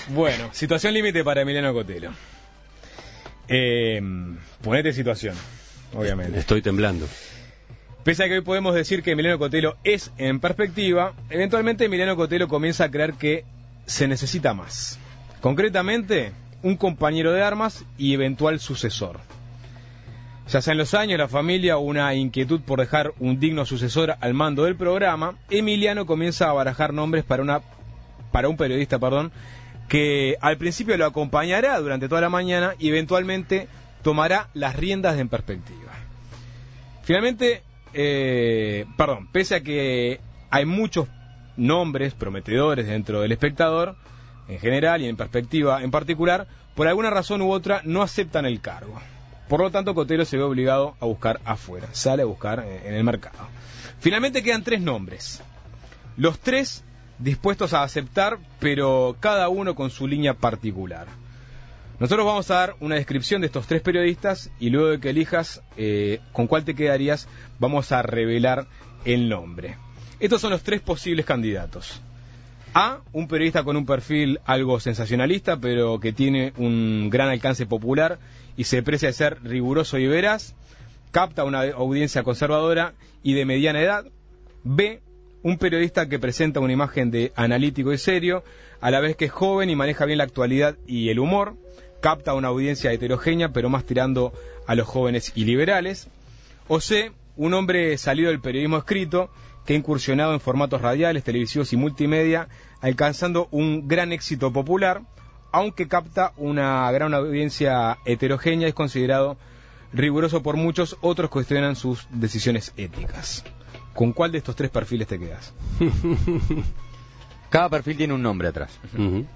Bueno, situación límite para Emiliano Cotelo. Ponete situación, obviamente. Estoy temblando. Pese a que hoy podemos decir que Emiliano Cotelo es en perspectiva, eventualmente Emiliano Cotelo comienza a creer que se necesita más. Concretamente, un compañero de armas y eventual sucesor. Ya sea en los años, la familia o una inquietud por dejar un digno sucesor al mando del programa, Emiliano comienza a barajar nombres para un periodista, que al principio lo acompañará durante toda la mañana y eventualmente tomará las riendas de En Perspectiva. Finalmente, pese a que hay muchos nombres prometedores dentro del Espectador, en general y en Perspectiva en particular, por alguna razón u otra no aceptan el cargo. Por lo tanto, Cotelo se ve obligado a buscar afuera, sale a buscar en el mercado. Finalmente quedan 3 nombres, los 3 dispuestos a aceptar, pero cada uno con su línea particular. Nosotros vamos a dar una descripción de estos 3 periodistas y luego de que elijas con cuál te quedarías, vamos a revelar el nombre. Estos son los 3 posibles candidatos. A, un periodista con un perfil algo sensacionalista, pero que tiene un gran alcance popular y se precia de ser riguroso y veraz, capta una audiencia conservadora y de mediana edad. B, un periodista que presenta una imagen de analítico y serio, a la vez que es joven y maneja bien la actualidad y el humor, capta una audiencia heterogénea, pero más tirando a los jóvenes y liberales. O C, un hombre salido del periodismo escrito, que ha incursionado en formatos radiales, televisivos y multimedia, alcanzando un gran éxito popular, aunque capta una gran audiencia heterogénea y es considerado riguroso por muchos, otros cuestionan sus decisiones éticas. ¿Con cuál de estos 3 perfiles te quedas? Cada perfil tiene un nombre atrás. Uh-huh.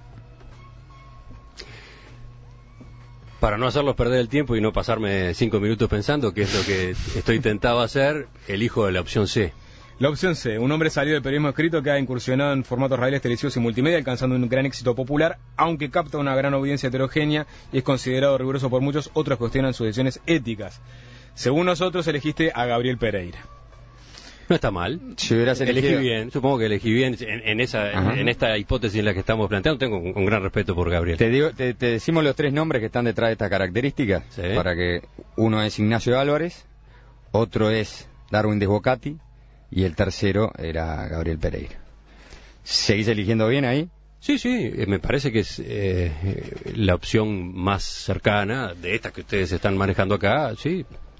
Para no hacerlos perder el tiempo y no pasarme 5 minutos pensando, que es lo que estoy tentado a hacer, elijo la opción C. La opción C, un hombre salido del periodismo escrito que ha incursionado en formatos radiales, televisivos y multimedia, alcanzando un gran éxito popular, aunque capta una gran audiencia heterogénea y es considerado riguroso por muchos, otros cuestionan sus decisiones éticas. Según nosotros, elegiste a Gabriel Pereira. No está mal. Si hubieras elegí bien, supongo que elegí bien en esta hipótesis en la que estamos planteando. Tengo un gran respeto por Gabriel. Te decimos los 3 nombres que están detrás de esta característica, ¿sí? Para que uno es Ignacio Álvarez, otro es Darwin Desbocati y el tercero era Gabriel Pereira. ¿Seguís eligiendo bien ahí? Sí, me parece que es la opción más cercana de estas que ustedes están manejando acá, sí.